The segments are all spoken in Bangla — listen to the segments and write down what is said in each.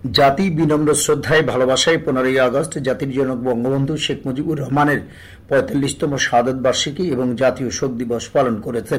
জাতি বিনম্র শ্রদ্ধায় ভালোবাসায় 15ই আগস্ট জাতির জনক বঙ্গবন্ধু শেখ মুজিবুর রহমানের 45তম শাহাদত বার্ষিকী এবং জাতীয় শোক দিবস পালন করেছে।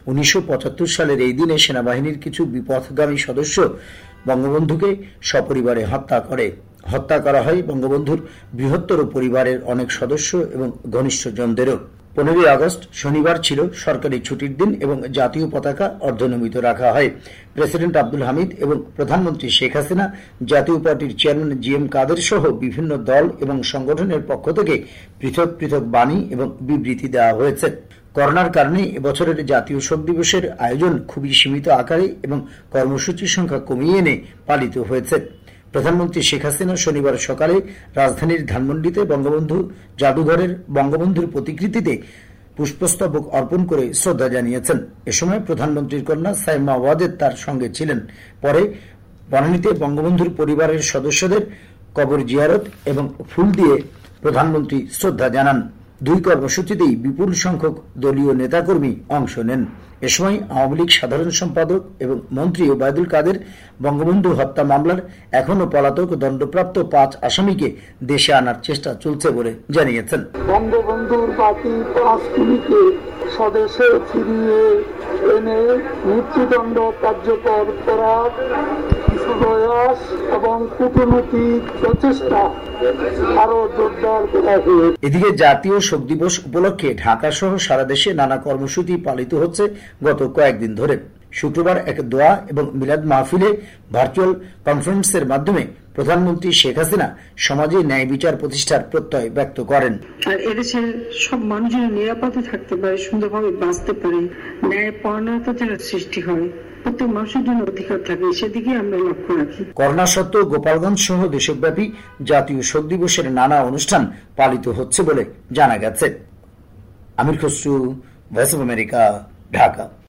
1975 সালের এই দিনে সেনাবাহিনীর কিছু বিপথগামী সদস্য বঙ্গবন্ধুকে সপরিবারে হত্যা করা হয় বঙ্গবন্ধুর বৃহত্তর পরিবারের অনেক সদস্য এবং ঘনিষ্ঠজনদেরও। 15ই আগস্ট শনিবার ছিল সরকারি ছুটির দিন এবং জাতীয় পতাকা অর্ধনমিত রাখা হয়। প্রেসিডেন্ট আব্দুল হামিদ এবং প্রধানমন্ত্রী শেখ হাসিনা, জাতীয় পার্টির চেয়ারম্যান GM কাদের সহ বিভিন্ন দল এবং সংগঠনের পক্ষ থেকে পৃথক পৃথক বাণী এবং বিবৃতি দেওয়া হয়েছে। করোনার কারণে এবছরের জাতীয় শোক দিবসের আয়োজন খুবই সীমিত আকারে এবং কর্মসূচির সংখ্যা কমিয়ে এনে পালিত হয়েছে। প্রধানমন্ত্রী শেখ হাসিনা শনিবার সকালে রাজধানীর ধানমন্ডিতে বঙ্গবন্ধু জাদুঘরের বঙ্গবন্ধুর প্রতিকৃতিতে পুষ্পস্তবক অর্পণ করে শ্রদ্ধা জানিয়েছেন। এ সময় প্রধানমন্ত্রীর কন্যা সাইমা ওয়াজেদ তার সঙ্গে ছিলেন। পরে বনানীতে বঙ্গবন্ধুর পরিবারের সদস্যদের কবর জিয়ারত এবং ফুল দিয়ে প্রধানমন্ত্রী শ্রদ্ধা জানান। দুই কর্মসূচিতেই বিপুল সংখ্যক দলীয় নেতাকর্মী অংশ নেন। এ সময় আওয়ামী লীগ সাধারণ সম্পাদক এবং মন্ত্রী ওবায়দুল কাদের বঙ্গবন্ধু হত্যা মামলার এখনো পলাতক দণ্ডপ্রাপ্ত 5 আসামিকে দেশে আনার চেষ্টা চলছে বলে জানিয়েছেন। বঙ্গবন্ধুর বাকি 5 খুনিকে স্বদেশে ফিরিয়ে এনে মৃত্যুদণ্ড কার্যকর করার প্রয়াস এবং কূটনৈতিক প্রচেষ্টা আরো জোরদার করা হয়েছে। এদিকে জাতীয় শোক দিবস উপলক্ষে ঢাকা সহ সারা দেশে নানা কর্মসূচি পালিত হচ্ছে গত কয়েকদিন ধরে। শুক্রবার এক দোয়া এবং মিলাদ মাহফিলে ভার্চুয়াল কনফারেন্সের মাধ্যমে প্রধানমন্ত্রী শেখ হাসিনা সমাজে ন্যায় বিচার প্রতিষ্ঠার প্রত্যয় ব্যক্ত করেন। আর এদেশের সব মানুষ যেন নিরাপদে থাকতে পারে, সুন্দরভাবে বাঁচতে পারে, ন্যায় পরায়ণতা যেন সৃষ্টি হয়, প্রত্যেক মানুষের জন্য অধিকার থাকে, সেদিকে আমরা লক্ষ্য রাখি। করোনা সত্ত্বেও গোপালগঞ্জ সহ দেশব্যাপী জাতীয় শোক দিবসের নানা অনুষ্ঠান পালিত হচ্ছে বলে জানা গেছে। Amir Khasru, voice of America, Dhaka.